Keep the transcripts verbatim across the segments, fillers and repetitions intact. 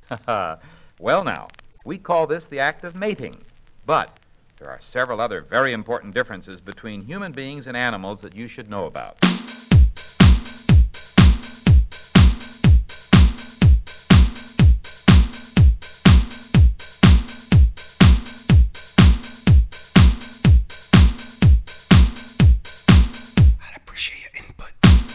Well now, we call this the act of mating, but there are several other very important differences between human beings and animals that you should know about. I'd appreciate your input.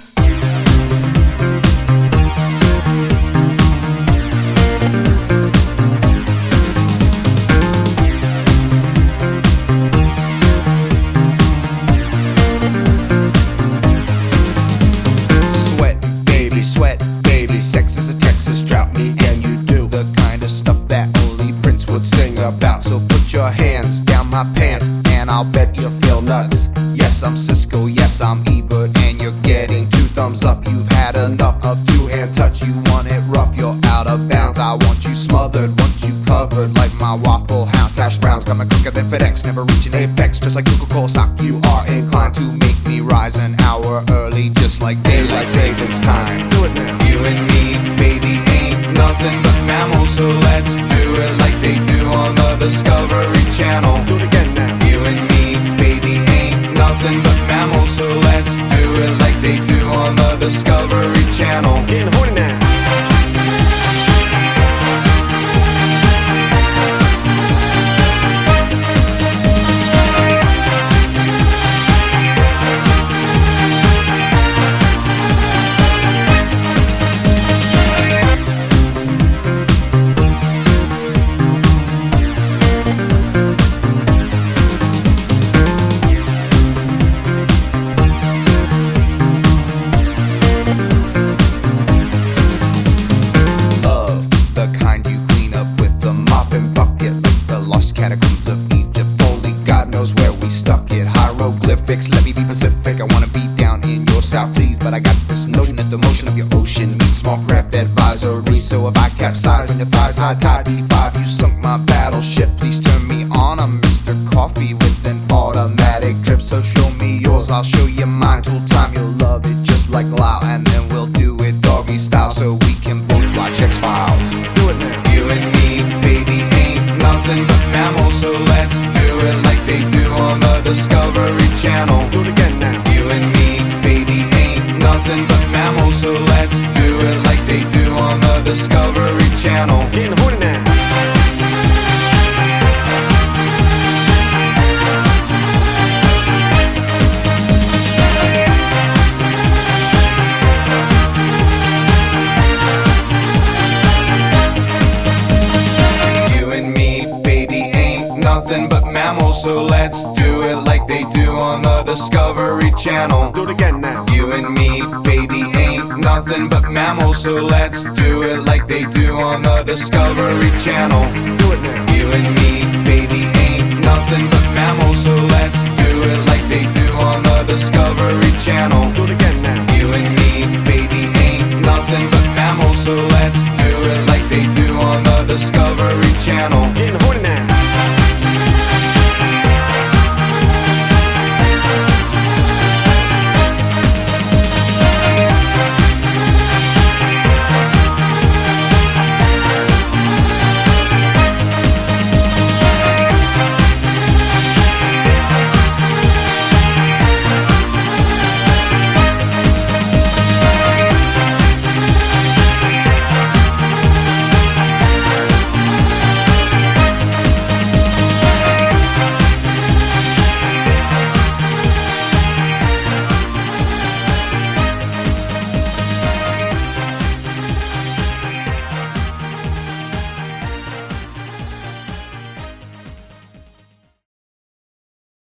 Sweat, baby, sex is a Texas drought. Me and you do the kind of stuff that only Prince would sing about. So put your hands down my pants and I'll bet you'll feel nuts. Yes, I'm Cisco, yes, I'm Ebert, and you're getting two thumbs up. You've had enough of two-hand touch. You want it rough, you're out of bounds. I want you smothered, want you covered like my Waffle House hash browns. Coming quicker than FedEx, never reaching apex. Just like Coca-Cola stock, you are inclined to make me rise an hour early, just like daylight savings time. Do it now. You and me, baby, ain't nothing but mammals, so let's do it like they do on the Discovery Channel. Do it again now. You and me, baby, ain't nothing but mammals, so let's do it like they do on the Discovery Channel. Getting horny now. Catacombs of Egypt, only God knows where we stuck it. Hieroglyphics, let me be Pacific. I wanna be down in your South Seas, but I got this notion that the motion of your ocean meets small craft advisory. So if I capsize on your thighs, high tide D five, you sunk my battleship. Please turn me on. I'm Mister Coffee with an automatic drip. So show me yours, I'll show you mine. Tool time, you'll love it just like Lao, and then we'll do it doggy style so we can both watch X-Files. Do it now. You and me, baby, ain't nothing but mammals, so let's do it like they do on the Discovery Channel. Do it again now. You and me, baby, ain't nothing but mammals, so let's do it like they do on the Discovery Channel. Getting horny now. Nothing but mammals, so let's do it like they do on the Discovery Channel. Do it again now. You and me, baby, ain't nothing but mammals, so let's do it like they do on the Discovery Channel. Do it now.